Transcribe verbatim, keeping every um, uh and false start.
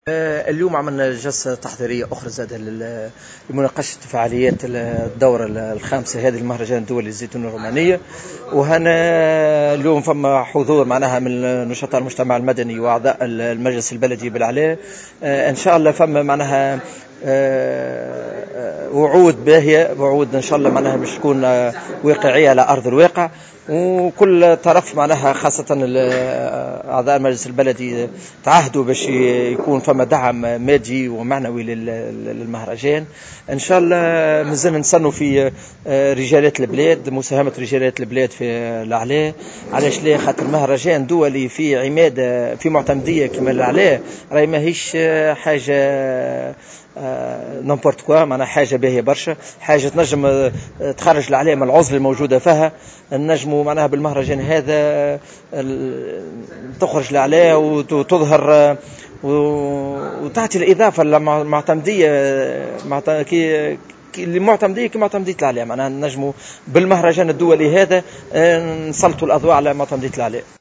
اليوم عملنا جلسة تحضيرية أخرى زادة لمناقشة فعاليات الدورة الخامسة هذه المهرجان الدولي للزيتون الرومانية. وهنا اليوم فما حضور معناها من نشطاء المجتمع المدني وأعضاء المجلس البلدي بالعلاء. إن شاء الله فما معناها وعود باهية، وعود إن شاء الله معناها باش تكون واقعية على أرض الواقع، وكل طرف معناها خاصة أعضاء المجلس البلدي تعهدوا باش يكون فما دعم مادي ومعنوي للمهرجان. إن شاء الله مازلنا نستنوا في رجالات البلاد، مساهمة رجالات البلاد في الأعلى. علاش ليه؟ خاطر مهرجان دولي في عمادة في معتمدية كما الأعلى راهي ماهيش حاجة نمبورت كوا، معناها حاجة باهية برشا، حاجة تنجم تخرج الأعلى من العزلة الموجودة فيها. النجم معناها بالمهرجان هذا تخرج الأعلى وتظهر وتعطي الإضافة المعتمدية كي المعتمدية كمعتمدية الأعلى. معناها نجموا بالمهرجان الدولي هذا نسلطوا الأضواء على معتمدية الأعلى.